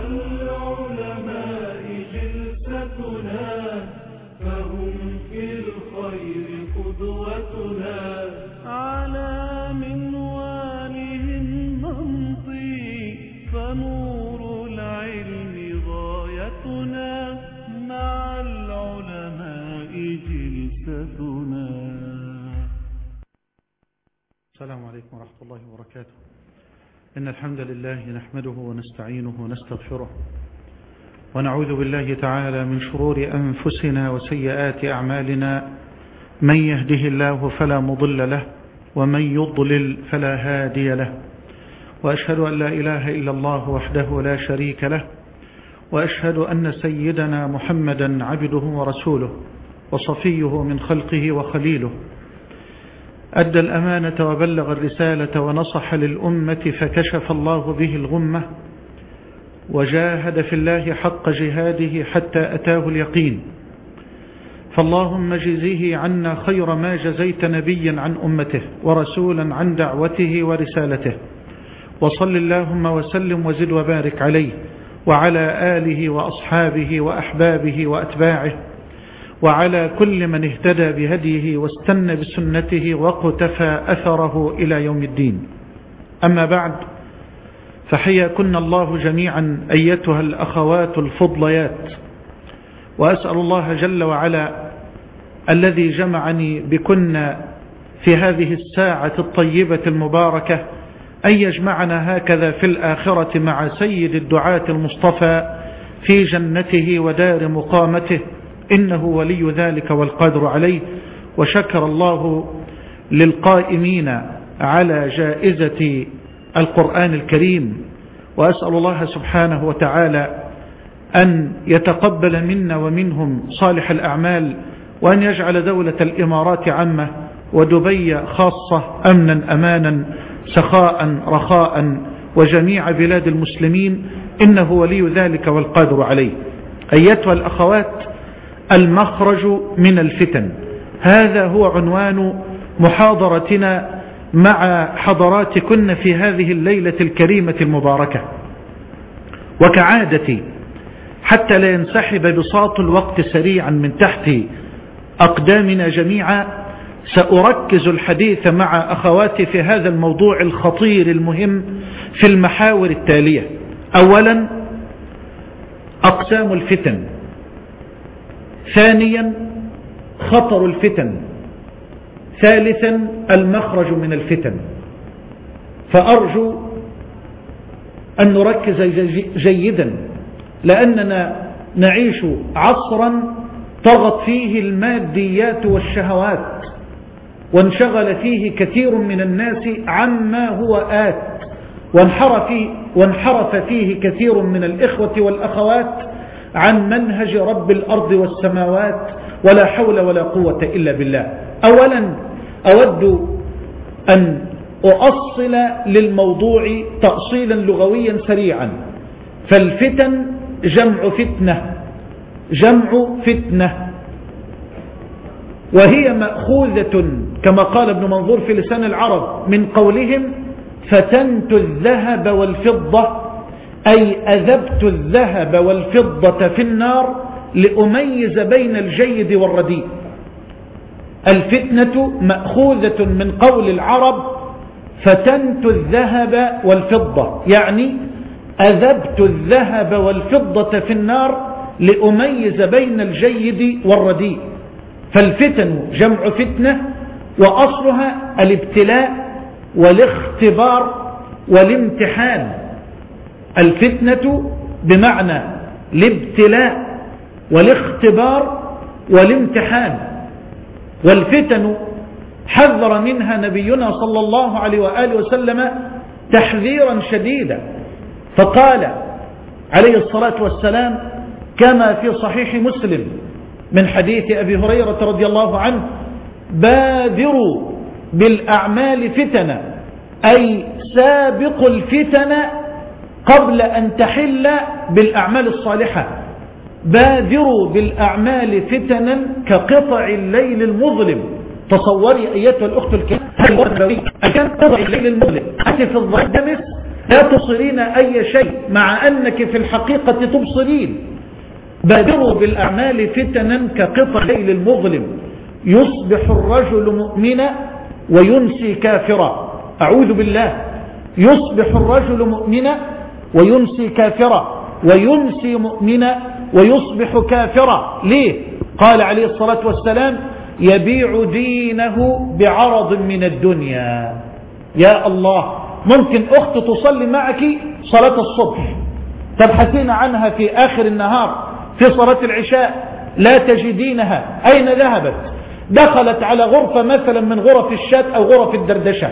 العلماء جلستنا فهم في الخير قدوتنا على منوالهم نمضي فنور العلم غايتنا مع العلماء جلستنا. السلام عليكم ورحمة الله وبركاته. إن الحمد لله نحمده ونستعينه ونستغفره ونعوذ بالله تعالى من شرور أنفسنا وسيئات أعمالنا. من يهده الله فلا مضل له ومن يضلل فلا هادي له، وأشهد أن لا إله إلا الله وحده لا شريك له، وأشهد أن سيدنا محمدا عبده ورسوله وصفيه من خلقه وخليله، أدى الأمانة وبلغ الرسالة ونصح للأمة فكشف الله به الغمة، وجاهد في الله حق جهاده حتى أتاه اليقين. فاللهم جزيه عنا خير ما جزيت نبيا عن أمته ورسولا عن دعوته ورسالته، وصل اللهم وسلم وزد وبارك عليه وعلى آله وأصحابه وأحبابه وأتباعه وعلى كل من اهتدى بهديه واستنى بسنته واقتفى أثره إلى يوم الدين. أما بعد، فحياكن الله جميعا أيتها الأخوات الفضليات، وأسأل الله جل وعلا الذي جمعني بكن في هذه الساعة الطيبة المباركة أن يجمعنا هكذا في الآخرة مع سيد الدعاة المصطفى في جنته ودار مقامته، إنه ولي ذلك والقادر عليه. وشكر الله للقائمين على جائزة القرآن الكريم، وأسأل الله سبحانه وتعالى أن يتقبل منا ومنهم صالح الأعمال، وأن يجعل دولة الإمارات عامة ودبي خاصة أمنا أمانا سخاء رخاء وجميع بلاد المسلمين، إنه ولي ذلك والقادر عليه. أيتها الأخوات، المخرج من الفتن، هذا هو عنوان محاضرتنا مع حضراتكن في هذه الليلة الكريمة المباركة. وكعادتي حتى لا ينسحب بساط الوقت سريعا من تحت أقدامنا جميعا، سأركز الحديث مع أخواتي في هذا الموضوع الخطير المهم في المحاور التالية. أولا، أقسام الفتن. ثانيا، خطر الفتن. ثالثا، المخرج من الفتن. فأرجو أن نركز جيدا، لأننا نعيش عصرا طغت فيه الماديات والشهوات، وانشغل فيه كثير من الناس عما هو آت، وانحرف فيه كثير من الإخوة والأخوات عن منهج رب الأرض والسماوات، ولا حول ولا قوة إلا بالله. أولا، أود أن أؤصل للموضوع تأصيلا لغويا سريعا. فالفتن جمع فتنة، جمع فتنة، وهي مأخوذة كما قال ابن منظور في لسان العرب من قولهم فتنت الذهب والفضة، أي أذبت الذهب والفضة في النار لأميز بين الجيد والرديء. الفتنة مأخوذة من قول العرب فتنت الذهب والفضة، يعني أذبت الذهب والفضة في النار لأميز بين الجيد والرديء. فالفتن جمع فتنة، وأصلها الابتلاء والاختبار والامتحان. الفتنة بمعنى الابتلاء والاختبار والامتحان. والفتن حذر منها نبينا صلى الله عليه وآله وسلم تحذيرا شديدا، فقال عليه الصلاة والسلام كما في صحيح مسلم من حديث أبي هريرة رضي الله عنه: بادروا بالأعمال فتنة، أي سابقوا الفتن قبل أن تحل بالأعمال الصالحة. بادروا بالأعمال فتنا كقطع الليل المظلم. تصوري أيتها الأخت الكريمة كان قطع الليل المظلم أتي في الظلام دمس لا تبصرين أي شيء مع أنك في الحقيقة تبصرين. بادروا بالأعمال فتنا كقطع الليل المظلم، يصبح الرجل مؤمنا وينسي كافرا. أعوذ بالله. يصبح الرجل مؤمنا وينسي كافرا، وينسي مؤمنا ويصبح كافرا. ليه؟ قال عليه الصلاة والسلام: يبيع دينه بعرض من الدنيا. يا الله، ممكن أخت تصلي معك صلاة الصبح، تبحثين عنها في آخر النهار في صلاة العشاء لا تجدينها، أين ذهبت؟ دخلت على غرفة مثلا من غرف الشات أو غرف الدردشة،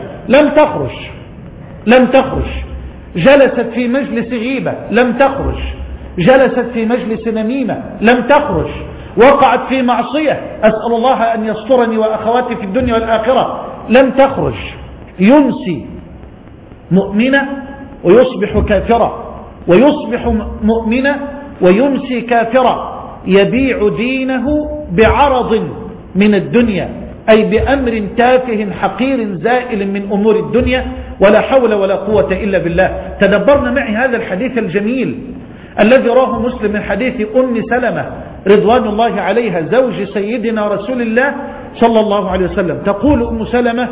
لم تخرج. جلست في مجلس غيبة، لم تخرج. جلست في مجلس نميمة، لم تخرج. وقعت في معصية، أسأل الله أن يسترني وأخواتي في الدنيا والآخرة، لم تخرج. ينسي مؤمنة ويصبح كافرا، ويصبح مؤمنة وينسي كافرا. يبيع دينه بعرض من الدنيا، أي بأمر تافه حقير زائل من أمور الدنيا، ولا حول ولا قوة إلا بالله. تدبرنا معي هذا الحديث الجميل الذي راه مسلم من حديث أم سلمة رضوان الله عليها زوج سيدنا رسول الله صلى الله عليه وسلم. تقول أم سلمة: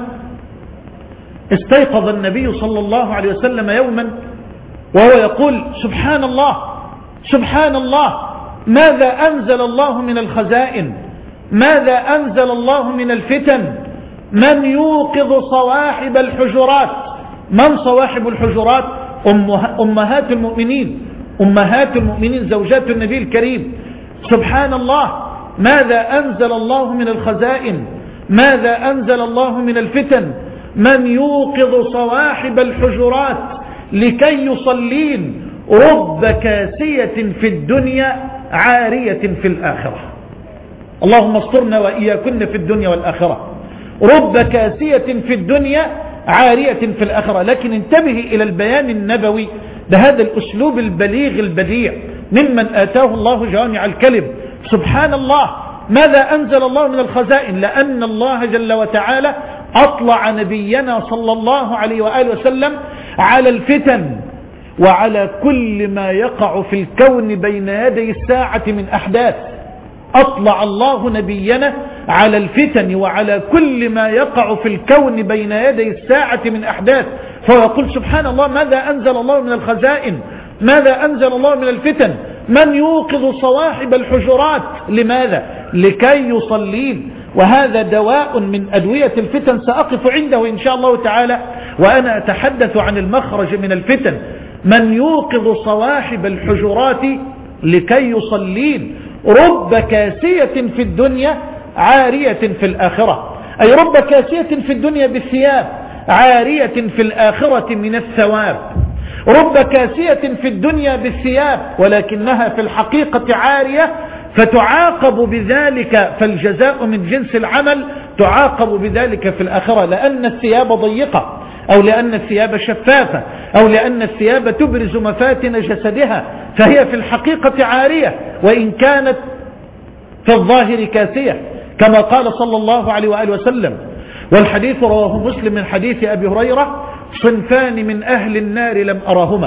استيقظ النبي صلى الله عليه وسلم يوما وهو يقول: سبحان الله سبحان الله، ماذا أنزل الله من الخزائن، ماذا أنزل الله من الفتن، من يوقظ صواحب الحجرات. من صواحب الحجرات؟ أمهات المؤمنين زوجات النبي الكريم. سبحان الله، ماذا أنزل الله من الخزائن، ماذا أنزل الله من الفتن، من يوقظ صواحب الحجرات لكي يصلين، رب كاسية في الدنيا عارية في الآخرة. اللهم استرنا وإياكن في الدنيا والآخرة. رب كاسية في الدنيا عارية في الآخرة. لكن انتبه إلى البيان النبوي بهذا الأسلوب البليغ البديع ممن آتاه الله جوامع الكلم. سبحان الله، ماذا أنزل الله من الخزائن؟ لأن الله جل وتعالى أطلع نبينا صلى الله عليه وآله وسلم على الفتن وعلى كل ما يقع في الكون بين يدي الساعة من أحداث. أطلع الله نبينا على الفتن وعلى كل ما يقع في الكون بين يدي الساعة من أحداث، فيقول: سبحان الله، ماذا أنزل الله من الخزائن، ماذا أنزل الله من الفتن، من يوقظ صواحب الحجرات. لماذا؟ لكي يصلين. وهذا دواء من أدوية الفتن سأقف عنده إن شاء الله تعالى وأنا أتحدث عن المخرج من الفتن. من يوقظ صواحب الحجرات لكي يصلين، رب كاسية في الدنيا عارية في الآخرة. أي رب كاسية في الدنيا بالثياب، عارية في الآخرة من الثواب. رب كاسية في الدنيا بالثياب ولكنها في الحقيقة عارية، فتعاقب بذلك، فالجزاء من جنس العمل، تعاقب بذلك في الآخرة، لأن الثياب ضيقة، أو لأن الثياب شفافة، أو لأن الثياب تبرز مفاتن جسدها، فهي في الحقيقة عارية وإن كانت في الظاهر كاسية، كما قال صلى الله عليه وآله وسلم. والحديث رواه مسلم من حديث أبي هريرة: صنفان من أهل النار لم أرهما،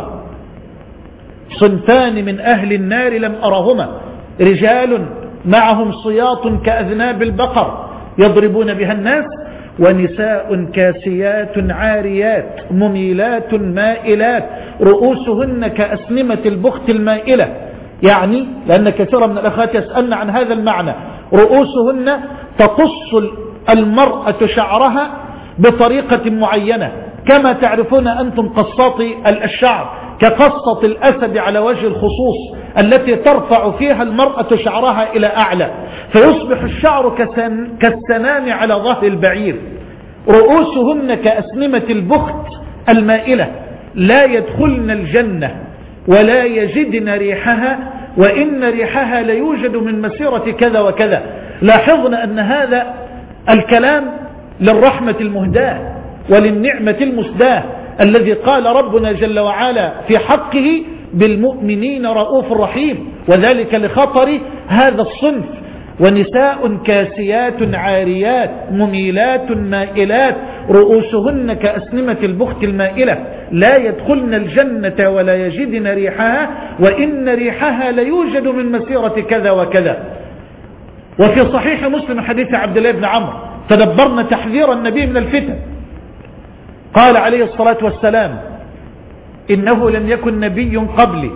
صنفان من أهل النار لم أرهما، رجال معهم صياط كأذناب البقر يضربون بها الناس، ونساء كاسيات عاريات مميلات مائلات رؤوسهن كأسنمة البخت المائلة. يعني لأن كثيرا من الأخوات يسألن عن هذا المعنى. رؤوسهن تقص المرأة شعرها بطريقة معينة، كما تعرفون أنتم قصاطي الشعر، كقصة الأسد على وجه الخصوص التي ترفع فيها المرأة شعرها إلى أعلى، فيصبح الشعر كالسنام على ظهر البعير. رؤوسهن كأسنمة البخت المائلة، لا يدخلن الجنة ولا يجدن ريحها، وإن ريحها ليوجد من مسيرة كذا وكذا. لاحظنا أن هذا الكلام للرحمة المهداة وللنعمة المسداة الذي قال ربنا جل وعلا في حقه: بالمؤمنين رؤوف رحيم، وذلك لخطر هذا الصنف. ونساء كاسيات عاريات مميلات مائلات رؤوسهن كأسنمة البخت المائلة. لا يدخلن الجنة ولا يجدن ريحها وإن ريحها ليوجد من مسيرة كذا وكذا. وفي صحيح مسلم حديث عبد الله بن عمرو تدبرنا تحذير النبي من الفتن، قال عليه الصلاة والسلام: إنه لم يكن نبي قبلي،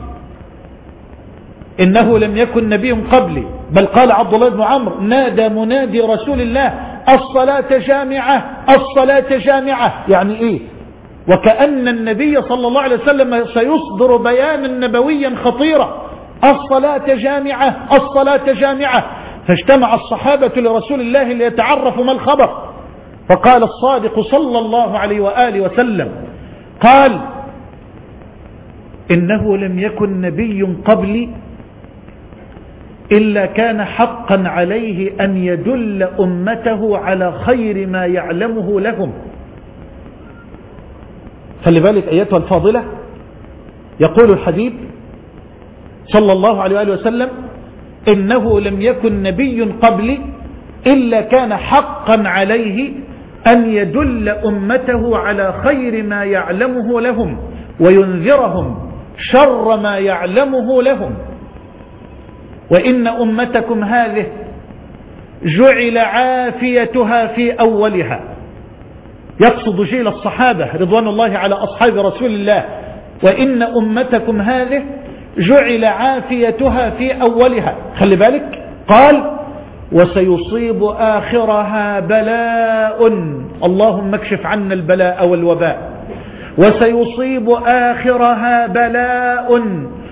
إنه لم يكن نبي قبلي. بل قال عبد الله بن عمرو: نادى منادي رسول الله: الصلاة جامعة، الصلاة جامعة. يعني إيه؟ وكأن النبي صلى الله عليه وسلم سيصدر بيانا نبويا خطيرا: الصلاة جامعة، الصلاة جامعة. فاجتمع الصحابة لرسول الله ليتعرفوا ما الخبر، فقال الصادق صلى الله عليه وآله وسلم، قال: إنه لم يكن نبي قبلي إلا كان حقا عليه أن يدل أمته على خير ما يعلمه لهم. خلي بالك أيتها الفاضلة، يقول الحبيب صلى الله عليه وآله وسلم: إنه لم يكن نبي قبلي إلا كان حقا عليه أن يدل أمته على خير ما يعلمه لهم وينذرهم شر ما يعلمه لهم. وإن أمتكم هذه جعل عافيتها في أولها، يقصد جيل الصحابة رضوان الله على أصحاب رسول الله. وإن أمتكم هذه جعل عافيتها في أولها. خلي بالك، قال: وسيصيب آخرها بلاء، اللهم اكشف عنا البلاء والوباء. وسيصيب آخرها بلاء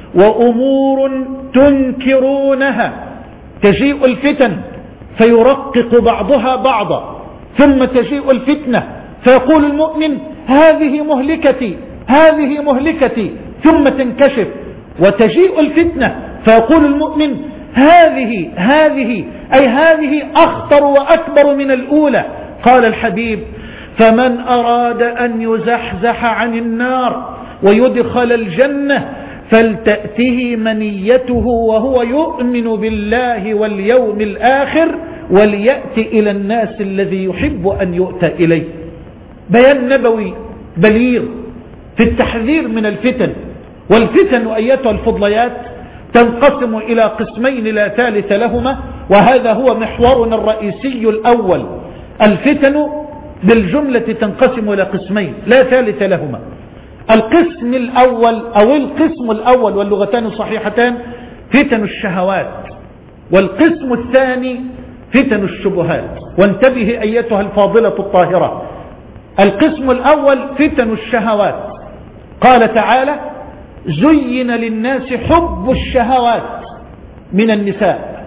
وأمور تنكرونها. تجيء الفتن فيرقق بعضها بعضا، ثم تجيء الفتنة فيقول المؤمن: هذه مهلكتي، هذه مهلكتي، ثم تنكشف. وتجيء الفتنة فيقول المؤمن: هذه أي هذه أخطر وأكبر من الأولى. قال الحبيب: فمن أراد أن يزحزح عن النار ويدخل الجنة فلتأته منيته وهو يؤمن بالله واليوم الآخر وليأتي إلى الناس الذي يحب أن يؤتى إليه. بيان نبوي بليغ في التحذير من الفتن. والفتن أيتها الفضليات تنقسم إلى قسمين لا ثالث لهما، وهذا هو محورنا الرئيسي الأول. الفتن بالجملة تنقسم إلى قسمين لا ثالث لهما. القسم الأول أو القسم الأول واللغتان صحيحتان فتن الشهوات، والقسم الثاني فتن الشبهات. وانتبه أيتها الفاضلة الطاهرة، القسم الأول فتن الشهوات. قال تعالى: زين للناس حب الشهوات من النساء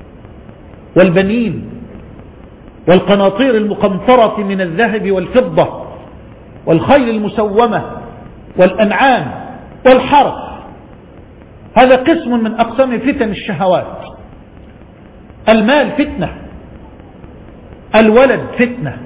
والبنين والقناطير المقنطرة من الذهب والفضة والخيل المسومة والأنعام والحرث. هذا قسم من أقسام فتن الشهوات. المال فتنة، الولد فتنة،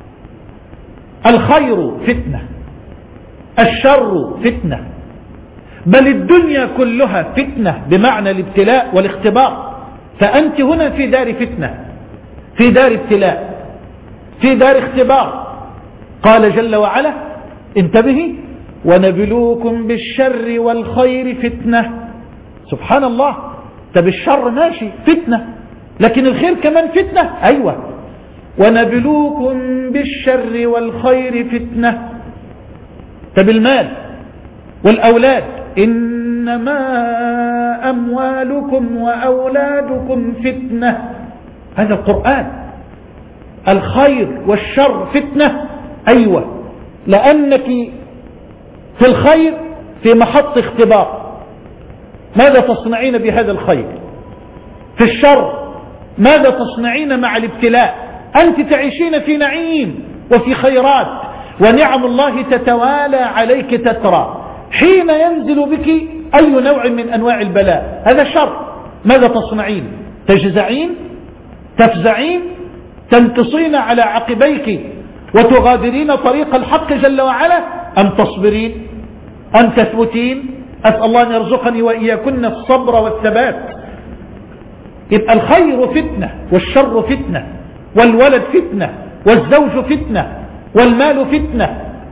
الخير فتنة، الشر فتنة، بل الدنيا كلها فتنة بمعنى الابتلاء والاختبار. فأنت هنا في دار فتنة، في دار ابتلاء، في دار اختبار. قال جل وعلا: انتبهي: ونبلوكم بالشر والخير فتنة. سبحان الله، طب الشر ماشي فتنة، لكن الخير كمان فتنة. أيوة، ونبلوكم بالشر والخير فتنة. طب المال والأولاد: إنما أموالكم وأولادكم فتنة. هذا القرآن. الخير والشر فتنة. أيوة، لأنك في الخير في محط اختبار، ماذا تصنعين بهذا الخير؟ في الشر ماذا تصنعين مع الابتلاء؟ أنت تعيشين في نعيم وفي خيرات، ونعم الله تتوالى عليك تترى. حين ينزل بك أي نوع من أنواع البلاء، هذا شر، ماذا تصنعين؟ تجزعين؟ تفزعين؟ تنتصين على عقبيك وتغادرين طريق الحق جل وعلا، أم تصبرين؟ أم تثبتين؟ أسأل الله أن يرزقني وإياكن الصبر والثبات. يبقى الخير فتنة والشر فتنة، والولد فتنة، والزوج فتنة، والمال فتنة،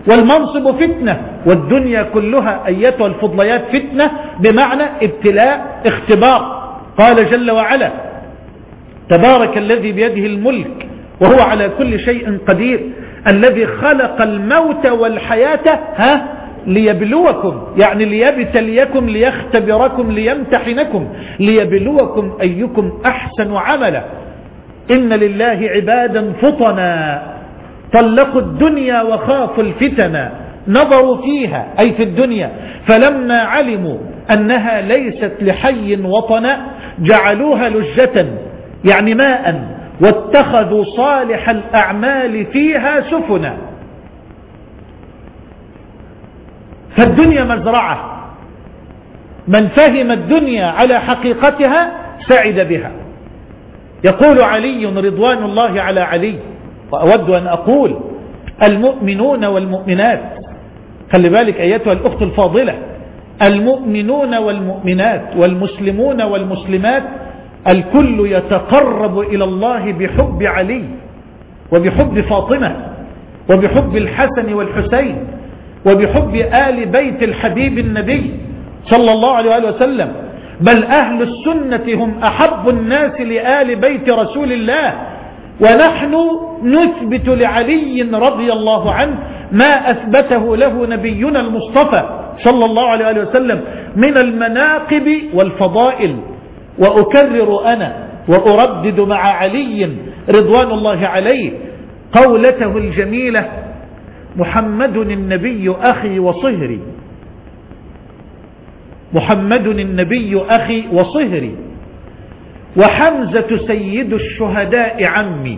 والمنصب فتنة، والدنيا كلها أيتها الفضليات فتنة، بمعنى ابتلاء اختبار. قال جل وعلا: تبارك الذي بيده الملك وهو على كل شيء قدير، الذي خلق الموت والحياة ليبلوكم، يعني ليبتليكم، ليختبركم، ليمتحنكم، ليبلوكم أيكم أحسن عملا. إن لله عبادا فطنا طلقوا الدنيا وخافوا الفتنا، نظروا فيها أي في الدنيا، فلما علموا أنها ليست لحي وطنا جعلوها لجة يعني ماء، واتخذوا صالح الأعمال فيها سفنا. فالدنيا مزرعة، من فهم الدنيا على حقيقتها سعد بها. يقول علي رضوان الله على علي، وأود أن أقول المؤمنون والمؤمنات، خلي بالك أيتها الأخت الفاضلة، المؤمنون والمؤمنات والمسلمون والمسلمات الكل يتقرب إلى الله بحب علي وبحب فاطمة وبحب الحسن والحسين وبحب آل بيت الحبيب النبي صلى الله عليه وآله وسلم، بل أهل السنة هم أحب الناس لآل بيت رسول الله، ونحن نثبت لعلي رضي الله عنه ما أثبته له نبينا المصطفى صلى الله عليه وآله وسلم من المناقب والفضائل. وأكرر أنا وأردد مع علي رضوان الله عليه قولته الجميلة: محمد النبي أخي وصهري، محمد النبي أخي وصهري، وحمزة سيد الشهداء عمي،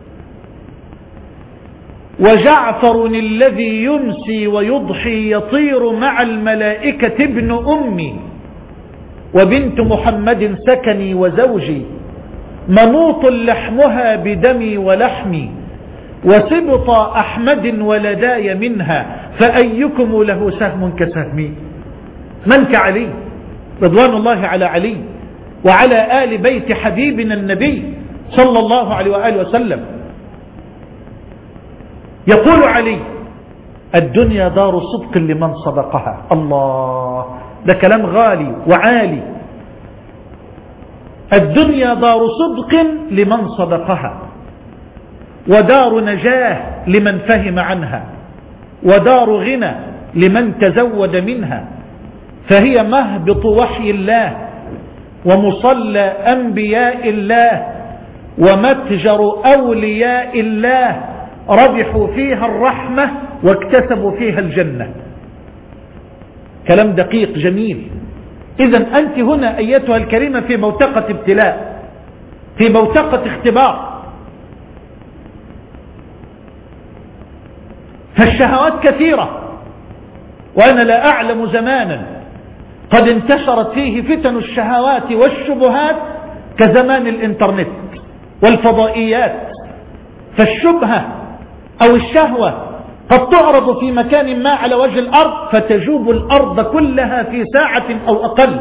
وجعفر الذي يمسي ويضحي يطير مع الملائكة ابن أمي، وبنت محمد سكني وزوجي، منوط لحمها بدمي ولحمي، وسبط أحمد ولداي منها، فأيكم له سهم كسهمي. من كعلي رضوان الله على علي وعلى آل بيت حبيبنا النبي صلى الله عليه وآله وسلم. يقول علي: الدنيا دار صدق لمن صدقها. الله، ده كلام غالي وعالي. الدنيا دار صدق لمن صدقها، ودار نجاه لمن فهم عنها، ودار غنى لمن تزود منها، فهي مهبط وحي الله ومصلى أنبياء الله ومتجر أولياء الله، ربحوا فيها الرحمة واكتسبوا فيها الجنة. كلام دقيق جميل. إذن أنت هنا أيتها الكريمة في بوتقة ابتلاء، في بوتقة اختبار. فالشهوات كثيرة، وأنا لا أعلم زمانا قد انتشرت فيه فتن الشهوات والشبهات كزمان الإنترنت والفضائيات. فالشبهة أو الشهوة قد تعرض في مكان ما على وجه الأرض فتجوب الأرض كلها في ساعة أو أقل.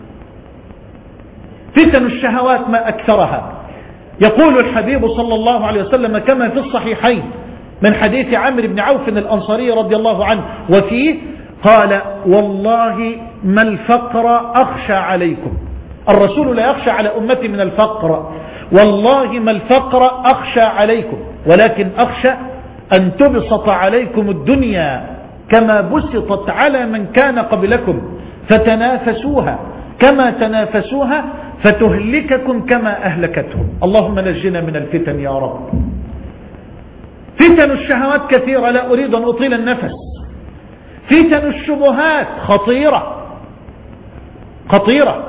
فتن الشهوات ما أكثرها. يقول الحبيب صلى الله عليه وسلم كما في الصحيحين من حديث عمرو بن عوف الأنصاري رضي الله عنه، وفيه قال: والله ما الفقر أخشى عليكم. الرسول لا يخشى على أمتي من الفقر، والله ما الفقر أخشى عليكم، ولكن أخشى أن تبسط عليكم الدنيا كما بسطت على من كان قبلكم، فتنافسوها كما تنافسوها فتهلككم كما أهلكتهم. اللهم نجنا من الفتن يا رب. فتن الشهوات كثيرة، لا أريد أن أطيل النفس. فتن الشبهات خطيرة خطيرة.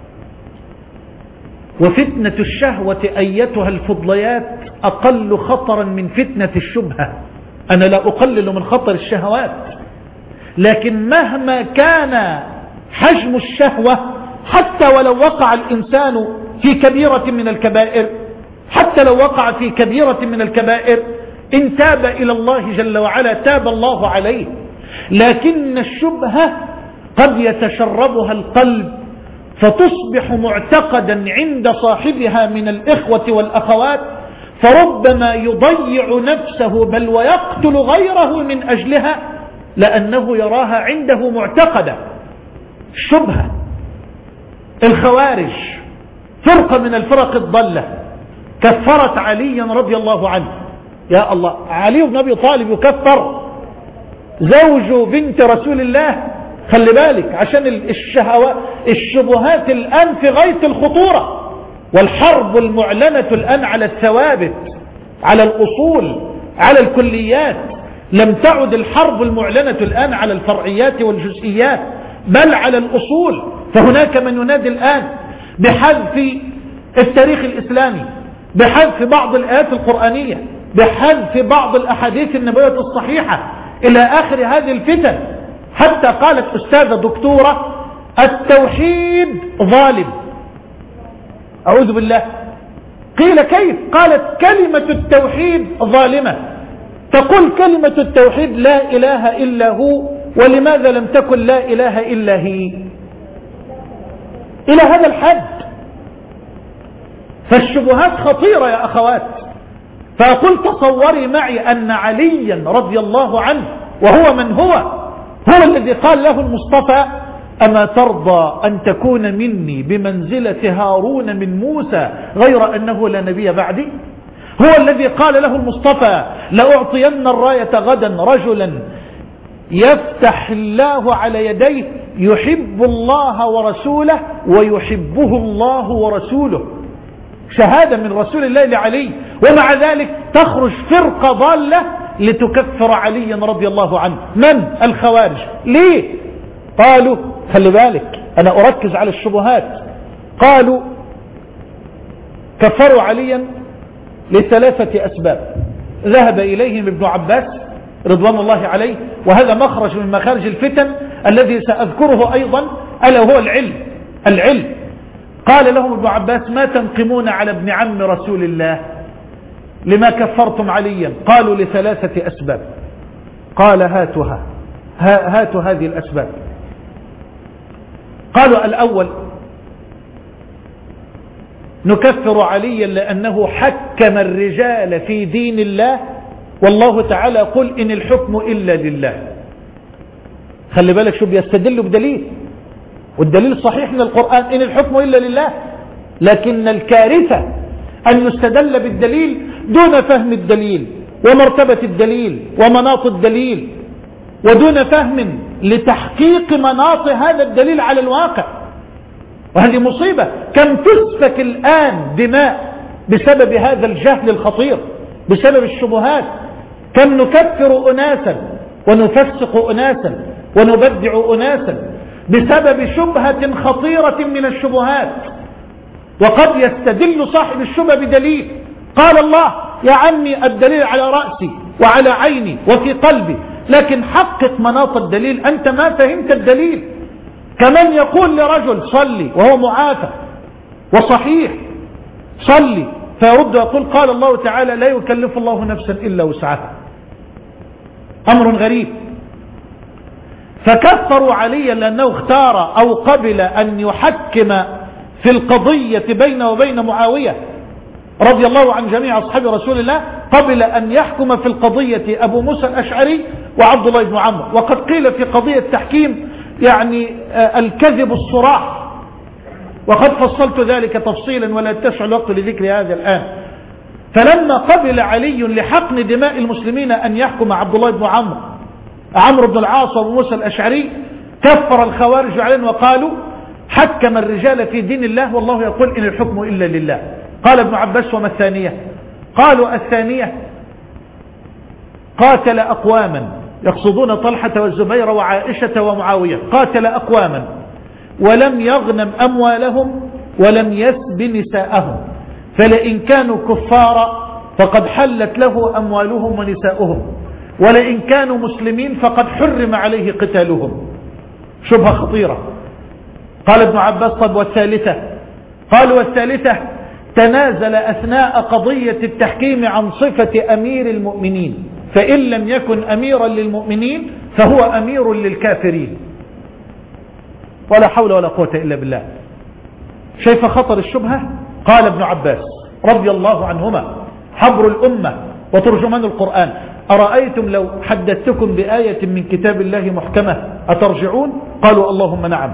وفتنة الشهوة أيتها الفضليات أقل خطرا من فتنة الشبهة. أنا لا أقلل من خطر الشهوات، لكن مهما كان حجم الشهوة، حتى ولو وقع الإنسان في كبيرة من الكبائر، حتى لو وقع في كبيرة من الكبائر، إن تاب إلى الله جل وعلا تاب الله عليه. لكن الشبهة قد يتشربها القلب فتصبح معتقدا عند صاحبها من الإخوة والأخوات، فربما يضيع نفسه بل ويقتل غيره من أجلها، لأنه يراها عنده معتقدة. الشبهة، الخوارج فرقة من الفرق الضالة كفرت عليا رضي الله عنه. يا الله، علي بن أبي طالب يكفر زوج بنت رسول الله. خلي بالك، عشان الشبهات الآن في غاية الخطورة، والحرب المعلنة الآن على الثوابت، على الأصول، على الكليات. لم تعد الحرب المعلنة الآن على الفرعيات والجزئيات، بل على الأصول. فهناك من ينادي الآن بحذف التاريخ الإسلامي، بحذف بعض الآيات القرآنية، بحذف بعض الأحاديث النبوية الصحيحة، إلى آخر هذه الفتن. حتى قالت أستاذة دكتورة: التوحيد ظالم. أعوذ بالله. قيل: كيف؟ قالت: كلمة التوحيد ظالمة. تقول كلمة التوحيد لا إله إلا هو، ولماذا لم تكن لا إله إلا هي؟ إلى هذا الحد. فالشبهات خطيرة يا أخوات. فأقول تصوري معي أن عليا رضي الله عنه، وهو من هو الذي قال له المصطفى: أما ترضى أن تكون مني بمنزلة هارون من موسى غير أنه لا نبي بعدي؟ هو الذي قال له المصطفى: لأعطين الراية غدا رجلا يفتح الله على يديه يحب الله ورسوله ويحبه الله ورسوله. شهادة من رسول الله لعلي، ومع ذلك تخرج فرقة ضالة لتكفر عليا رضي الله عنه. من؟ الخوارج. ليه؟ قالوا، خلي بالك أنا أركز على الشبهات، قالوا كفروا عليا لثلاثة أسباب ذهب إليهم ابن عباس رضوان الله عليه، وهذا مخرج من مخارج الفتن الذي سأذكره أيضا، ألا هو العلم. قال لهم ابن عباس: ما تنقمون على ابن عم رسول الله؟ لما كفرتم عليا؟ قالوا: لثلاثة أسباب. قال: هاتوا هذه الأسباب. قالوا: الأول: نكفر عليا لأنه حكم الرجال في دين الله، والله تعالى قل إن الحكم إلا لله. خلي بالك شو بيستدلوا بدليل، والدليل صحيح من القرآن: إن الحكم إلا لله. لكن الكارثة أن يستدل بالدليل دون فهم الدليل ومرتبة الدليل ومناط الدليل، ودون فهم لتحقيق مناط هذا الدليل على الواقع. وهذه مصيبة. كم تسفك الآن دماء بسبب هذا الجهل الخطير، بسبب الشبهات. كم نكفر أناسا ونفسق أناسا ونبدع أناسا بسبب شبهة خطيرة من الشبهات. وقد يستدل صاحب الشبهة بدليل، قال الله: يا عمي الدليل على رأسي وعلى عيني وفي قلبي، لكن حقق مناط الدليل، أنت ما فهمت الدليل. كمن يقول لرجل: صلي، وهو معافى وصحيح، صلي، فيرد ويقول: قال الله تعالى: لا يكلف الله نفسا إلا وسعها. أمر غريب. فكفروا عليا لأنه اختار أو قبل أن يحكم في القضية بينه وبين معاوية رضي الله عن جميع أصحاب رسول الله، قبل أن يحكم في القضية أبو موسى الأشعري وعبد الله بن عمرو. وقد قيل في قضية تحكيم يعني الكذب الصراح، وقد فصلت ذلك تفصيلا ولا يتسع الوقت لذكر هذا الآن. فلما قبل علي لحقن دماء المسلمين أن يحكم عبد الله بن عمرو بن العاص وابو موسى الأشعري، كفر الخوارج عليهم وقالوا: حكم الرجال في دين الله، والله يقول إن الحكم إلا لله. قال ابن عباس: وما الثانية؟ قالوا: الثانية قاتل أقواما، يقصدون طلحة والزبير وعائشة ومعاوية، قاتل أقواما ولم يغنم أموالهم ولم يسب نساءهم، فلئن كانوا كفارا فقد حلت له أموالهم ونساؤهم، ولئن كانوا مسلمين فقد حرم عليه قتالهم. شبهة خطيرة. قال ابن عباس: طب والثالثة؟ قالوا: والثالثة تنازل أثناء قضية التحكيم عن صفة أمير المؤمنين، فإن لم يكن أميرا للمؤمنين فهو أمير للكافرين. ولا حول ولا قوة إلا بالله. شايف خطر الشبهة؟ قال ابن عباس رضي الله عنهما: حبر الأمة وترجمان القرآن: أرأيتم لو حدثتكم بآية من كتاب الله محكمة أترجعون؟ قالوا اللهم نعم.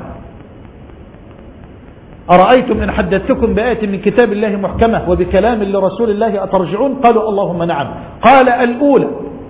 أرأيتم إن حدثتكم بآية من كتاب الله محكمة وبكلام لرسول الله أترجعون؟ قالوا اللهم نعم. قال: الأولى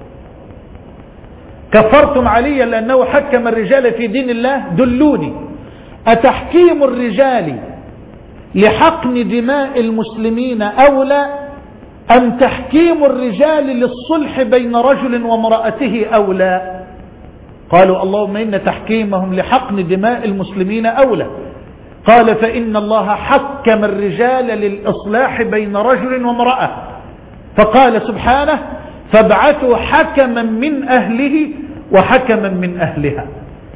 كفرتم عليا لأنه حكم الرجال في دين الله، دلوني، أتحكيم الرجال لحقن دماء المسلمين أولى أم تحكيم الرجال للصلح بين رجل وامرأته أولى؟ قالوا اللهم إن تحكيمهم لحقن دماء المسلمين أولى. قال: فإن الله حكم الرجال للإصلاح بين رجل وامرأة، فقال سبحانه: فابعثوا حكما من أهله وحكما من أهلها.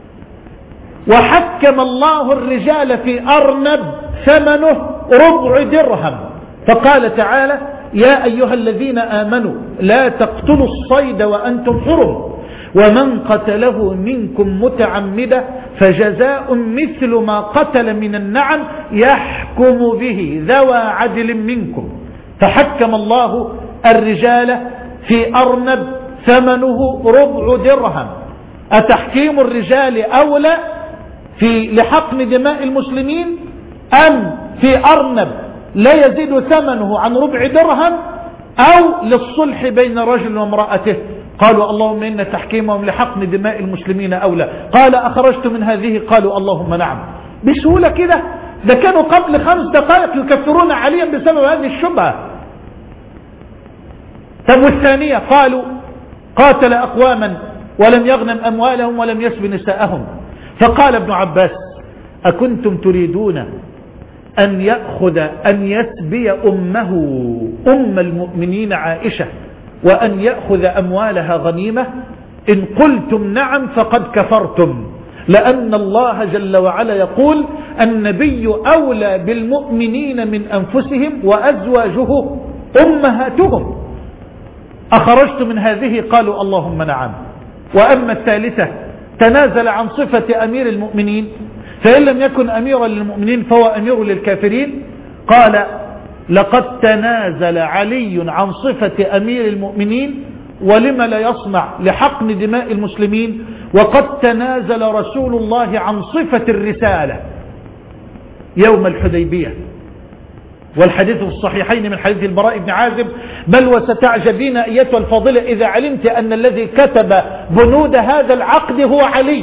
وحكم الله الرجال في أرنب ثمنه ربع درهم، فقال تعالى: يا أيها الذين آمنوا لا تقتلوا الصيد وأنتم حرم، ومن قتله منكم متعمدا فجزاء مثل ما قتل من النعم يحكم به ذوى عدل منكم. فحكم الله الرجال في أرنب ثمنه ربع درهم. أتحكيم الرجال أولى في لحقن دماء المسلمين أم في أرنب لا يزيد ثمنه عن ربع درهم أو للصلح بين رجل وامرأته؟ قالوا اللهم إن تحكيمهم لحقن دماء المسلمين أولى. قال: أخرجت من هذه؟ قالوا اللهم نعم. بسهولة كده؟ ده كانوا قبل 5 دقائق يكفرون عليا بسبب هذه الشبهة. طب والثانية؟ قالوا: قاتل أقواما ولم يغنم أموالهم ولم يسب نساءهم. فقال ابن عباس: أكنتم تريدون أن يسبي أمه أم المؤمنين عائشة وأن يأخذ أموالها غنيمة؟ إن قلتم نعم فقد كفرتم، لأن الله جل وعلا يقول: النبي أولى بالمؤمنين من أنفسهم وأزواجه أمهاتهم. أخرجت من هذه؟ قالوا اللهم نعم. وأما الثالثة تنازل عن صفة أمير المؤمنين، فإن لم يكن أميرا للمؤمنين فهو أمير للكافرين. قال: لقد تنازل علي عن صفة أمير المؤمنين، ولم لا يصنع لحقن دماء المسلمين؟ وقد تنازل رسول الله عن صفة الرسالة يوم الحديبية. والحديث في الصحيحين من حديث البراء بن عازب: بل وستعجبين أيتها الفاضلة إذا علمت أن الذي كتب بنود هذا العقد هو علي.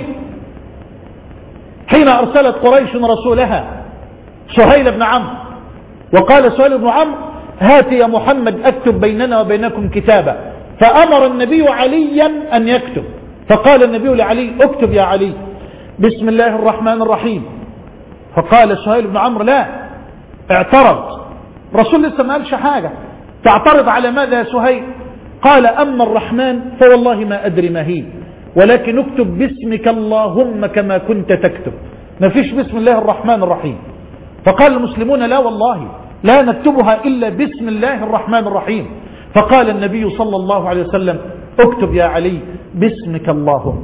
حين أرسلت قريش رسولها سهيل بن عمرو، وقال سهيل بن عمرو: هات يا محمد أكتب بيننا وبينكم كتابا. فأمر النبي عليا أن يكتب، فقال النبي لعلي: اكتب يا علي بسم الله الرحمن الرحيم. فقال سهيل بن عمرو: لا، اعترض. رسول لسه ما قالش حاجة، تعترض على ماذا يا سهيل؟ قال: أما الرحمن فوالله ما أدري ما هي، ولكن اكتب باسمك اللهم كما كنت تكتب، ما فيش بسم الله الرحمن الرحيم. فقال المسلمون: لا والله لا نكتبها إلا بسم الله الرحمن الرحيم. فقال النبي صلى الله عليه وسلم: اكتب يا علي باسمك اللهم.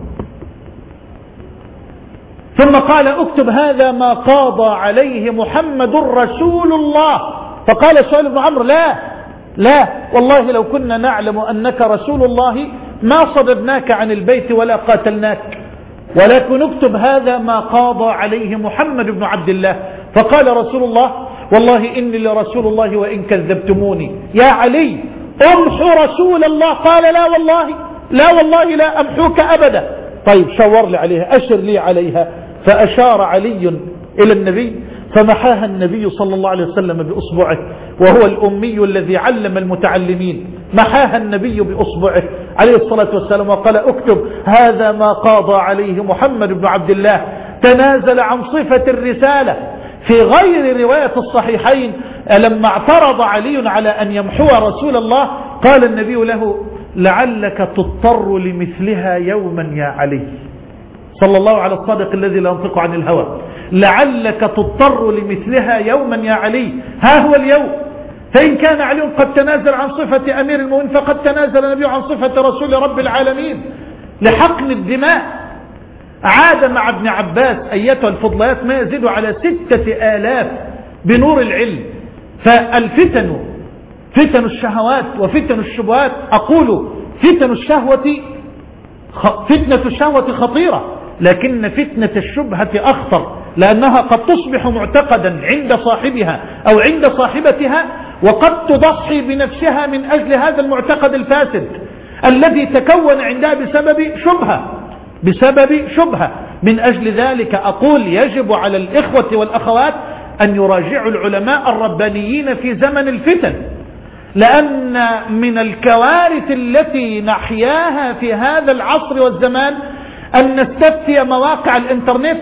ثم قال: اكتب هذا ما قاضى عليه محمد رسول الله. فقال سهيل بن عمرو: لا والله لو كنا نعلم أنك رسول الله ما صددناك عن البيت ولا قاتلناك، ولكن اكتب هذا ما قاضى عليه محمد بن عبد الله. فقال رسول الله: والله إني لرسول الله وإن كذبتموني. يا علي امحو رسول الله. قال: لا والله لا أمحوك أبدا. طيب شاور لي عليها، أشر لي عليها. فأشار علي إلى النبي فمحاها النبي صلى الله عليه وسلم بأصبعه، وهو الأمي الذي علم المتعلمين. محاها النبي بأصبعه عليه الصلاة والسلام وقال: اكتب هذا ما قاضى عليه محمد بن عبد الله. تنازل عن صفة الرسالة. في غير رواية الصحيحين لما اعترض علي على أن يمحو رسول الله قال النبي له: لعلك تضطر لمثلها يوما يا علي. صلى الله على الصادق الذي لا ينطق عن الهوى. لعلك تضطر لمثلها يوما يا علي. ها هو اليوم. فإن كان علي قد تنازل عن صفة أمير المؤمنين فقد تنازل النبي عن صفة رسول رب العالمين لحقن الدماء. عاد مع ابن عباس أيتها الفضليات ما يزيد على 6000 بنور العلم. فالفتن فتن الشهوات وفتن الشبهات. أقول فتنة الشهوة خطيرة، لكن فتنة الشبهة أخطر، لأنها قد تصبح معتقدا عند صاحبها أو عند صاحبتها، وقد تضحي بنفسها من أجل هذا المعتقد الفاسد الذي تكون عندها بسبب شبهة. من أجل ذلك أقول يجب على الإخوة والأخوات أن يراجعوا العلماء الربانيين في زمن الفتن، لأن من الكوارث التي نحياها في هذا العصر والزمان أن نستفتي مواقع الإنترنت،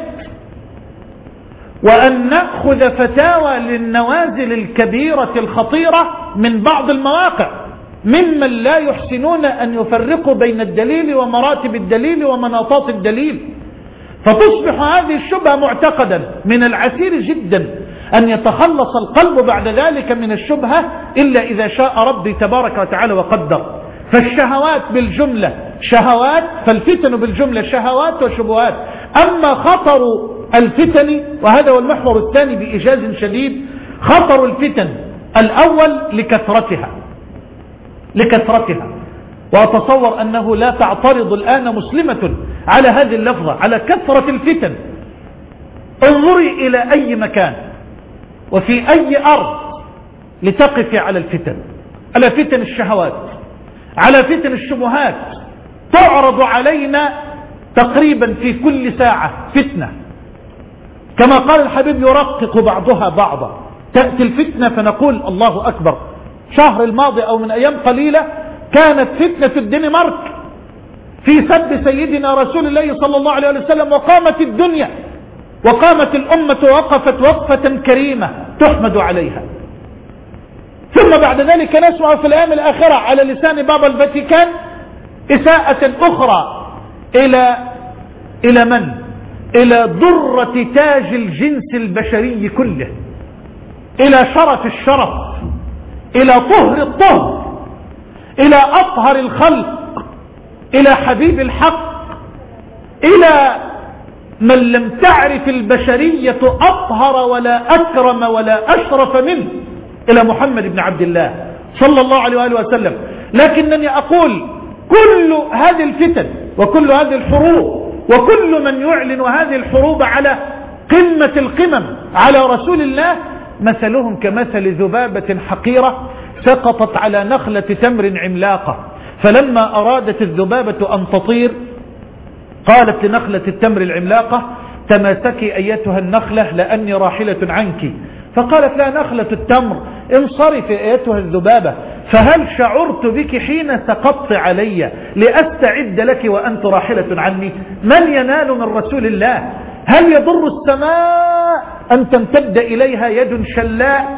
وأن نأخذ فتاوى للنوازل الكبيرة الخطيرة من بعض المواقع ممن لا يحسنون أن يفرقوا بين الدليل ومراتب الدليل ومناطات الدليل، فتصبح هذه الشبهة معتقدا. من العسير جدا أن يتخلص القلب بعد ذلك من الشبهة إلا إذا شاء ربي تبارك وتعالى وقدر. فالشهوات بالجملة شهوات، فالفتن بالجملة شهوات وشبهات. أما خطر الفتن، وهذا هو المحور الثاني بإيجاز شديد، خطر الفتن الأول لكثرتها، وأتصور أنه لا تعترض الآن مسلمة على هذه اللفظة، على كثرة الفتن. انظري إلى أي مكان وفي أي أرض لتقف على الفتن، على فتن الشهوات، على فتن الشبهات. تعرض علينا تقريبا في كل ساعة فتنة، كما قال الحبيب يرقق بعضها بعضا. تأتي الفتنة فنقول الله أكبر. شهر الماضي أو من أيام قليلة كانت فتنة في الدنمارك في سب سيدنا رسول الله صلى الله عليه وسلم، وقامت الدنيا وقامت الأمة ووقفت وقفة كريمة تحمد عليها. ثم بعد ذلك نسمع في الأيام الآخرة على لسان بابا الفاتيكان إساءة أخرى إلى من؟ إلى ضرة تاج الجنس البشري كله، إلى شرف الشرف، إلى طهر الطهر، إلى أطهر الخلق، إلى حبيب الحق، إلى من لم تعرف البشرية أطهر ولا أكرم ولا أشرف منه، إلى محمد بن عبد الله صلى الله عليه وآله وسلم. لكنني أقول كل هذه الفتن وكل هذه الحروب وكل من يعلن هذه الحروب على قمة القمم على رسول الله مثلهم كمثل ذبابة حقيرة سقطت على نخلة تمر عملاقة، فلما أرادت الذبابة أن تطير قالت لنخلة التمر العملاقة تماسكي أيتها النخلة لأني راحلة عنك، فقالت لا نخلة التمر انصرفي أيتها الذبابة، فهل شعرت بك حين سقطت علي لأستعد لك وأنت راحلة عني؟ من ينال من رسول الله؟ هل يضر السماء أن تمتد إليها يد شلاء؟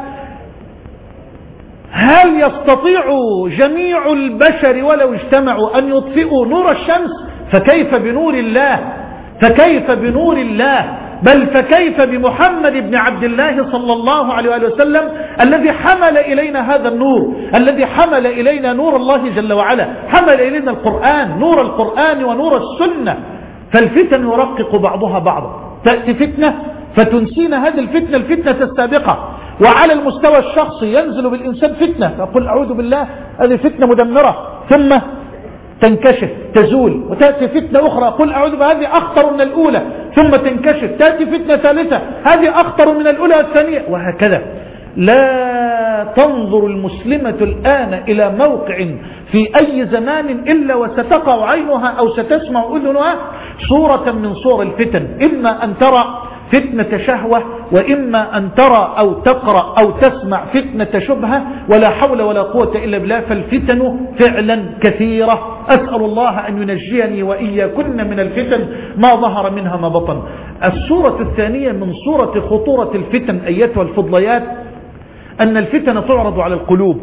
هل يستطيع جميع البشر ولو اجتمعوا أن يطفئوا نور الشمس؟ فكيف بنور الله؟ فكيف بنور الله؟ بل فكيف بمحمد بن عبد الله صلى الله عليه وسلم الذي حمل إلينا هذا النور، الذي حمل إلينا نور الله جل وعلا، حمل إلينا القرآن، نور القرآن ونور السنة. فالفتن يرقق بعضها بعضا، تأتي فتنة فتنسينا هذه الفتنة الفتنة السابقة، وعلى المستوى الشخصي ينزل بالإنسان فتنة فأقول أعوذ بالله هذه فتنة مدمرة، ثم تنكشف تزول، وتأتي فتنة أخرى قل أعوذ بالله هذه أخطر من الأولى، ثم تنكشف، تأتي فتنة ثالثة هذه أخطر من الأولى والثانية، وهكذا. لا تنظر المسلمة الآن إلى موقع في أي زمان إلا وستقع عينها أو ستسمع أذنها صورة من صور الفتن، إما أن ترى فتنة شهوة، وإما أن ترى أو تقرأ أو تسمع فتنة شبهة، ولا حول ولا قوة إلا بالله. فالفتن فعلا كثيرة، أسأل الله أن ينجيني وإياكن من الفتن ما ظهر منها ما بطن. الصورة الثانية من صورة خطورة الفتن أيتها الفضليات أن الفتن تعرض على القلوب.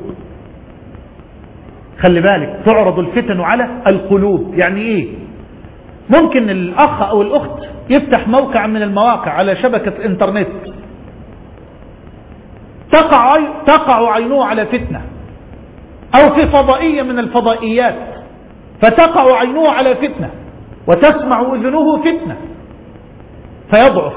خلي بالك، تعرض الفتن على القلوب. يعني إيه؟ ممكن الأخ أو الأخت يفتح موقع من المواقع على شبكة انترنت، تقع عينه على فتنة، أو في فضائية من الفضائيات فتقع عينه على فتنة، وتسمع أذنه فتنة، فيضعف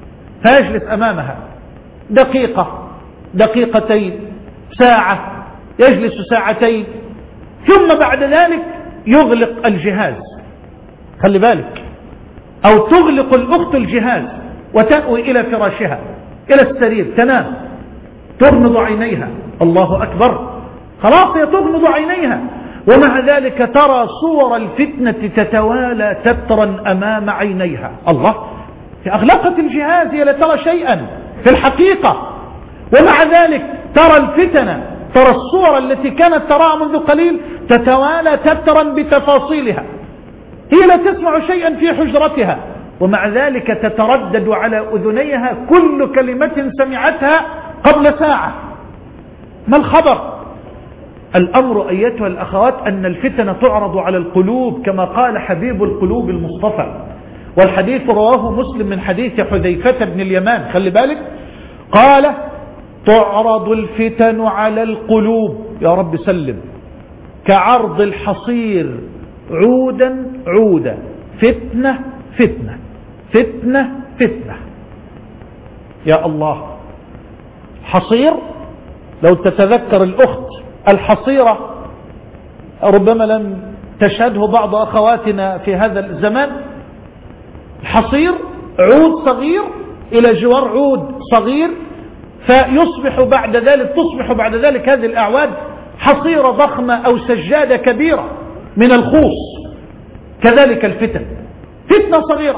فيجلس أمامها دقيقة، دقيقتين، ساعة، يجلس ساعتين، ثم بعد ذلك يغلق الجهاز. خلي بالك، أو تغلق الأخت الجهاز وتأوي إلى فراشها، إلى السرير، تنام، تغمض عينيها. الله أكبر، خلاص هي تغمض عينيها، ومع ذلك ترى صور الفتنة تتوالى تترا أمام عينيها. الله، أغلقت الجهاز، هي لا ترى شيئا في الحقيقة، ومع ذلك ترى الفتنة، ترى الصور التي كانت تراها منذ قليل تتوالى تترا بتفاصيلها. هي لا تسمع شيئا في حجرتها، ومع ذلك تتردد على أذنيها كل كلمة سمعتها قبل ساعة. ما الخبر؟ الأمر أيتها الأخوات أن الفتنة تعرض على القلوب كما قال حبيب القلوب المصطفى، والحديث رواه مسلم من حديث حذيفة بن اليمان. خلي بالك، قال: تعرض الفتن على القلوب، يا رب سلم، كعرض الحصير عودا عودا، فتنة فتنة، فتنة فتنة. يا الله، حصير، لو تتذكر الأخت الحصيرة، ربما لم تشهده بعض أخواتنا في هذا الزمان. الحصير عود صغير إلى جوار عود صغير، فيصبح بعد ذلك، تصبح بعد ذلك هذه الأعواد حصيرة ضخمة أو سجادة كبيرة من الخوص. كذلك الفتن، فتنة صغيرة.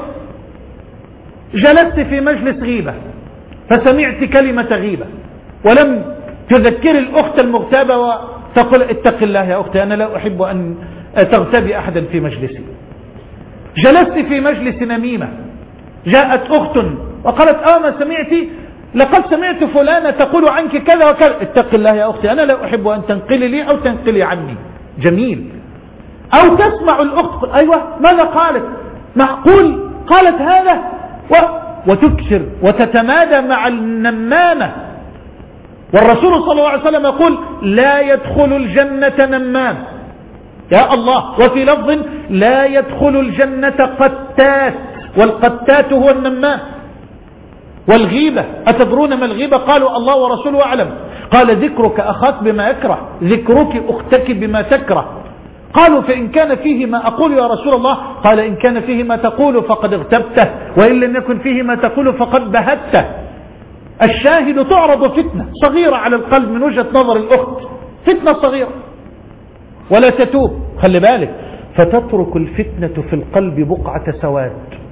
جلست في مجلس غيبة فسمعت كلمة غيبة ولم تذكر الأخت المغتابة وتقول: اتق الله يا أختي، أنا لا أحب أن تغتابي أحدا في مجلسي. جلست في مجلس نميمة، جاءت أخت وقالت: ما سمعتي؟ لقد سمعت فلانة تقول عنك كذا وكذا. اتق الله يا أختي، أنا لا أحب أن تنقلي لي أو تنقلي عني. جميل. أو تسمع الأخت: أيوة، ماذا قالت؟ معقول قالت هذا؟ وتكسر وتتمادى مع النمامة. والرسول صلى الله عليه وسلم يقول: لا يدخل الجنة نمام. يا الله. وفي لفظ: لا يدخل الجنة قتات، والقتات هو النمام. والغيبة، أتدرون ما الغيبة؟ قالوا: الله ورسوله أعلم. قال: ذكرك أخاك بما يكره، ذكرك أختك بما تكره. قالوا: فإن كان فيه ما أقول يا رسول الله؟ قال: إن كان فيه ما تقول فقد اغتبته، وإن لم يكن فيه ما تقول فقد بهته. الشاهد: تعرض فتنة صغيرة على القلب من وجهة نظر الأخت، فتنة صغيرة ولا تتوب. خلي بالك، فتترك الفتنة في القلب بقعة سواد،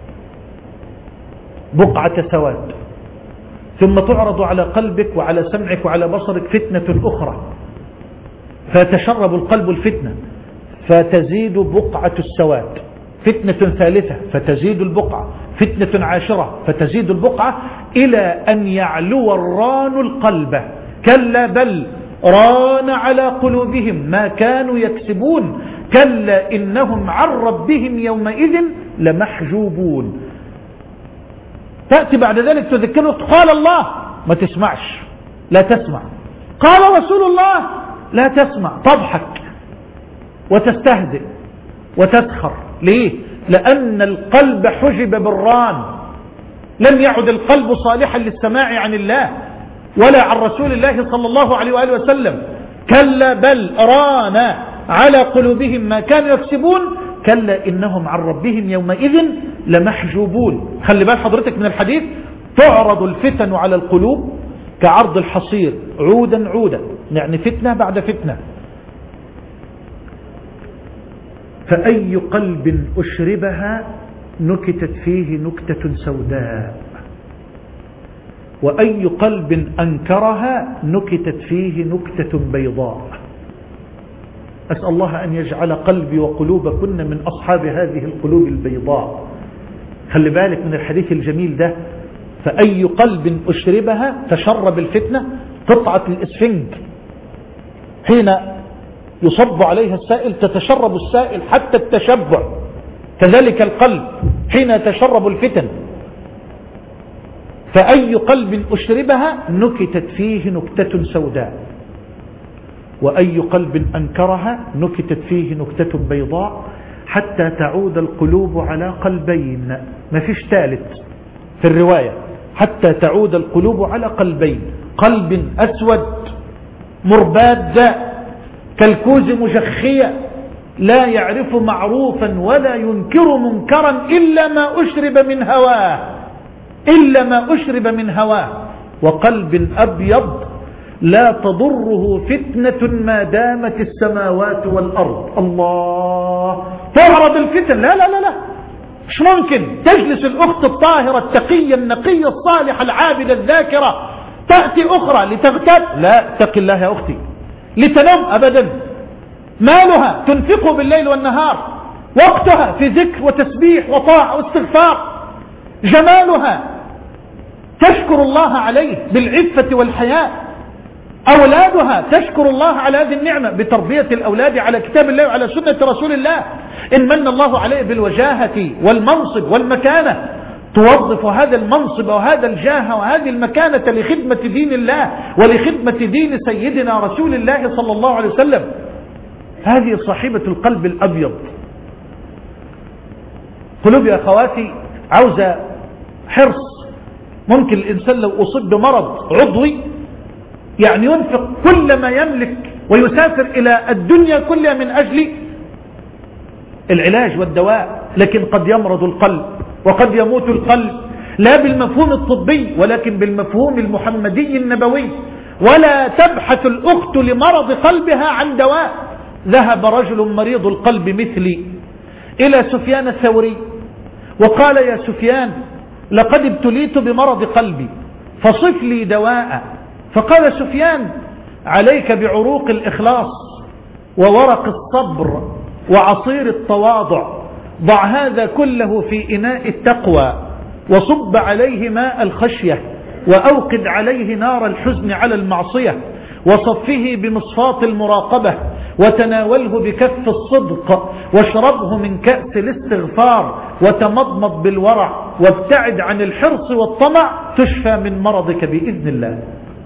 بقعة سواد، ثم تعرض على قلبك وعلى سمعك وعلى بصرك فتنة أخرى، فيتشرب القلب الفتنة فتزيد بقعة السواد، فتنة ثالثة فتزيد البقعة، فتنة عاشرة فتزيد البقعة، إلى أن يعلو الران القلب. كلا بل ران على قلوبهم ما كانوا يكسبون، كلا إنهم عن ربهم يومئذ لمحجوبون. تأتي بعد ذلك تذكره: قال الله، ما تسمعش، لا تسمع. قال رسول الله، لا تسمع، تضحك وتستهزئ وتسخر. ليه؟ لأن القلب حجب بالران، لم يعد القلب صالحا للسماع عن الله ولا عن رسول الله صلى الله عليه وآله وسلم. كلا بل ران على قلوبهم ما كانوا يكسبون، كلا إنهم عن ربهم يومئذ لمحجوبون. خلي بال حضرتك من الحديث: تعرض الفتن على القلوب كعرض الحصير عودا عودا، يعني فتنة بعد فتنة. فأي قلب أشربها نكتت فيه نكتة سوداء، وأي قلب أنكرها نكتت فيه نكتة بيضاء. أسأل الله أن يجعل قلبي وقلوبكن من أصحاب هذه القلوب البيضاء. خلي بالك من الحديث الجميل ده: فأي قلب أشربها، تشرب الفتنة، قطعة الإسفنج حين يصب عليها السائل تتشرب السائل حتى التشبع، كذلك القلب حين يتشرب الفتن. فأي قلب أشربها نكتت فيه نكتة سوداء، وأي قلب أنكرها نكتت فيه نكتة بيضاء، حتى تعود القلوب على قلبين. ما فيش ثالث في الرواية، حتى تعود القلوب على قلبين: قلب أسود مرباد كالكوز مجخية لا يعرف معروفا ولا ينكر منكرا إلا ما أشرب من هواه وقلب أبيض لا تضره فتنة ما دامت السماوات والأرض. الله، تعرض الفتن، لا لا لا لا، مش ممكن تجلس الأخت الطاهرة التقية النقية الصالحة العابدة الذاكرة تأتي أخرى لتغتاب، لا، اتق الله يا أختي، لتنام أبدا. مالها تنفقه بالليل والنهار، وقتها في ذكر وتسبيح وطاعة واستغفار. جمالها تشكر الله عليه بالعفة والحياء. أولادها تشكر الله على هذه النعمة بتربية الأولاد على كتاب الله وعلى سنة رسول الله. إن من الله عليه بالوجاهة والمنصب والمكانة توظف هذا المنصب وهذا الجاه وهذه المكانة لخدمة دين الله ولخدمة دين سيدنا رسول الله صلى الله عليه وسلم. هذه صاحبة القلب الأبيض. قلوب يا أخواتي عاوزة حرص. ممكن الإنسان لو أصيب بمرض عضوي يعني ينفق كل ما يملك ويسافر إلى الدنيا كلها من أجل العلاج والدواء، لكن قد يمرض القلب وقد يموت القلب، لا بالمفهوم الطبي ولكن بالمفهوم المحمدي النبوي. ولا تبحث الأخت لمرض قلبها عن دواء. ذهب رجل مريض القلب مثلي إلى سفيان الثوري وقال: يا سفيان، لقد ابتليت بمرض قلبي فصف لي دواء. فقال سفيان: عليك بعروق الإخلاص وورق الصبر وعصير التواضع، ضع هذا كله في إناء التقوى وصب عليه ماء الخشية وأوقد عليه نار الحزن على المعصية وصفه بمصفاة المراقبة وتناوله بكف الصدق واشربه من كأس الاستغفار وتمضمض بالورع وابتعد عن الحرص والطمع تشفى من مرضك بإذن الله.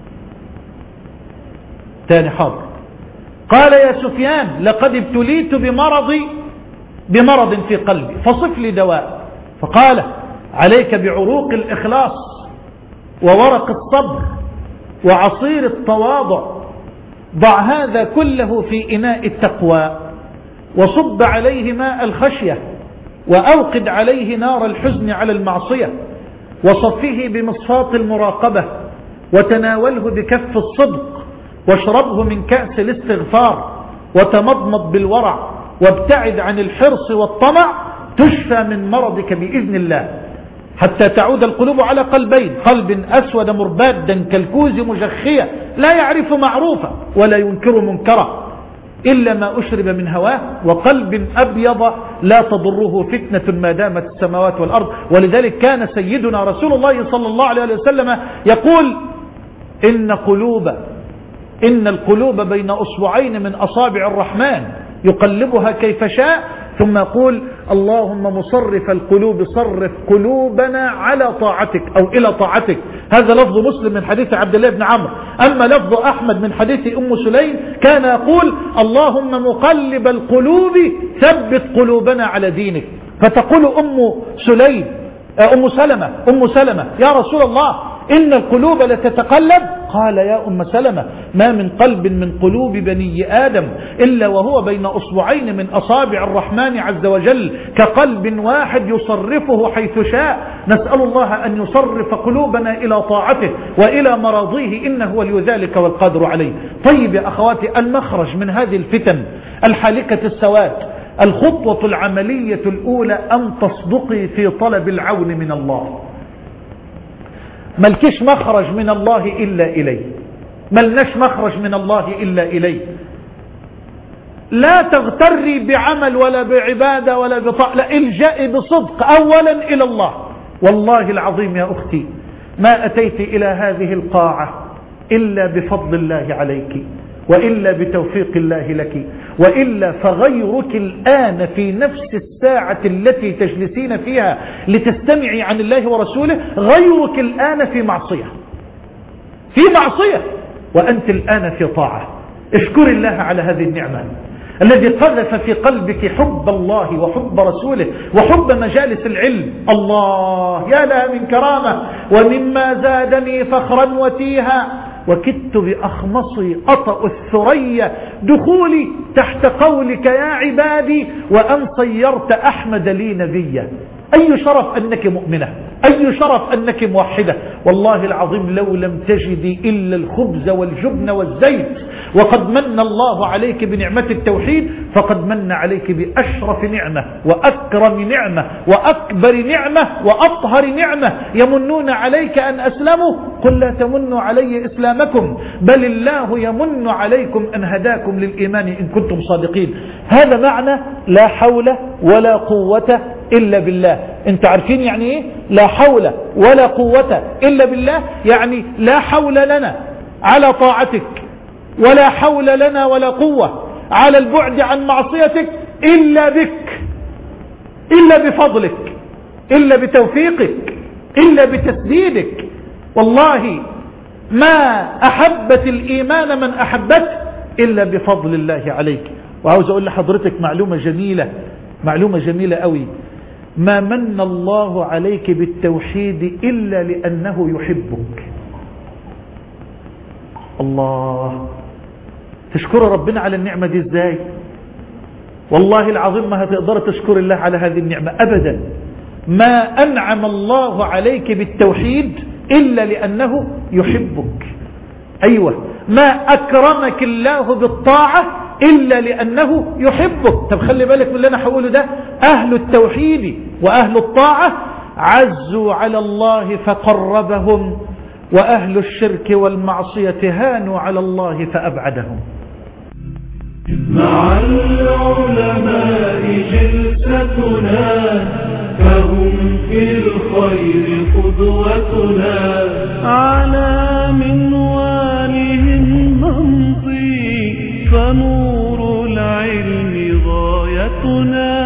ثاني حاضر. قال: يا سفيان، لقد ابتليت بمرض في قلبي فصف لي دواء. فقال: عليك بعروق الإخلاص وورق الصبر وعصير التواضع، ضع هذا كله في إناء التقوى وصب عليه ماء الخشية وأوقد عليه نار الحزن على المعصية وصفه بمصفاة المراقبة وتناوله بكف الصدق واشربه من كأس الاستغفار وتمضمض بالورع وابتعد عن الحرص والطمع تشفى من مرضك بإذن الله، حتى تعود القلوب على قلبين: قلب أسود مربادا كالكوز مجخية لا يعرف معروفا ولا ينكر منكرا إلا ما أشرب من هواه، وقلب أبيض لا تضره فتنة ما دامت السماوات والأرض. ولذلك كان سيدنا رسول الله صلى الله عليه وسلم يقول: إن القلوب بين أصبعين من أصابع الرحمن يقلبها كيف شاء، ثم يقول: اللهم مصرف القلوب صرف قلوبنا على طاعتك أو إلى طاعتك. هذا لفظ مسلم من حديث عبد الله بن عمرو. أما لفظ أحمد من حديث أم سليم كان يقول: اللهم مقلب القلوب ثبت قلوبنا على دينك. فتقول أم سلمة: يا رسول الله، إن القلوب لتتقلب. قال: يا أم سلمة، ما من قلب من قلوب بني آدم إلا وهو بين أصبعين من أصابع الرحمن عز وجل كقلب واحد يصرفه حيث شاء. نسأل الله أن يصرف قلوبنا إلى طاعته وإلى مراضيه، إنه ولي ذلك والقادر عليه. طيب يا أخواتي، المخرج من هذه الفتن الحالكة السواد، الخطوة العملية الأولى أن تصدقي في طلب العون من الله. ملكش مخرج من الله إلا إليه، ملناش مخرج من الله إلا إليه. لا تغتري بعمل ولا بعبادة ولا بطاعة، لا، الجئي بصدق أولا إلى الله. والله العظيم يا أختي ما أتيت إلى هذه القاعة إلا بفضل الله عليك وإلا بتوفيق الله لك، وإلا فغيرك الآن في نفس الساعة التي تجلسين فيها لتستمعي عن الله ورسوله، غيرك الآن في معصية وأنت الآن في طاعة. اشكر الله على هذه النعمة الذي قذف في قلبك حب الله وحب رسوله وحب مجالس العلم. الله، يا لها من كرامة. ومما زادني فخرا وتيها وكدت بأخمصي أطأ الثريا دخولي تحت قولك يا عبادي وأن صيرت أحمد لي نبيا. أي شرف أنك مؤمنة، أي شرف أنك موحدة. والله العظيم لو لم تجدي إلا الخبز والجبن والزيت وقد من الله عليك بنعمة التوحيد فقد من عليك بأشرف نعمة وأكرم نعمة وأكبر نعمة وأطهر نعمة. يمنون عليك أن أسلموا قل لا تمنوا علي إسلامكم بل الله يمن عليكم أن هداكم للإيمان إن كنتم صادقين. هذا معنى لا حول ولا قوة إلا بالله. انت عارفين يعني ايه لا حول ولا قوة إلا بالله؟ يعني لا حول لنا على طاعتك ولا حول لنا ولا قوة على البعد عن معصيتك إلا بك، إلا بفضلك، إلا بتوفيقك، إلا بتسديدك. والله ما أحبت الإيمان من أحبت إلا بفضل الله عليك. وعاوز أقول لحضرتك معلومة جميلة قوي. ما من الله عليك بالتوحيد إلا لأنه يحبك. الله، تشكر ربنا على النعمة دي ازاي؟ والله العظيم ما هتقدر تشكر الله على هذه النعمة أبدا. ما أنعم الله عليك بالتوحيد إلا لأنه يحبك. أيوة، ما أكرمك الله بالطاعة إلا لأنه يحبك. طب خلي بالك من اللي أنا هقوله ده. أهل التوحيد وأهل الطاعة عزوا على الله فقربهم، وأهل الشرك والمعصية هانوا على الله فأبعدهم. مع العلماء جلستنا فهم في الخير قدوتنا، على منوالهم نمضي فنور العلم غايتنا.